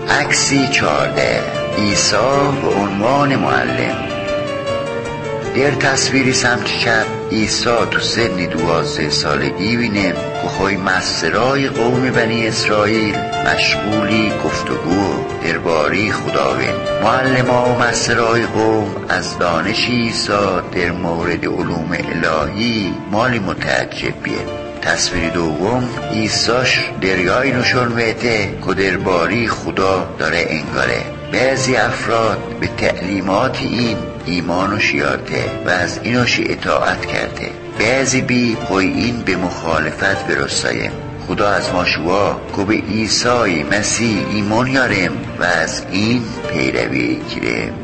عکسی 14 عیسی به عنوان معلم. در تصویری سمت چپ عیسی تو سن 12 سالگی بینیم که خوی مسترای قوم بنی اسرائیل مشغولی گفتگو درباره خداوند. معلما و مسترای قوم از دانش عیسی در مورد علوم الهی مالی متعجب بیه. تصویر دوم عیساش دریای نشون میده که درباره خدا داره انگاره. بعضی افراد به تعلیمات این ایمان و شیارده و از اینوش اطاعت کرده. بعضی بی خوی این به مخالفت برسایم. خدا از ما شوا که به عیسی مسیح ایمان یاریم و از این پیروی کریم.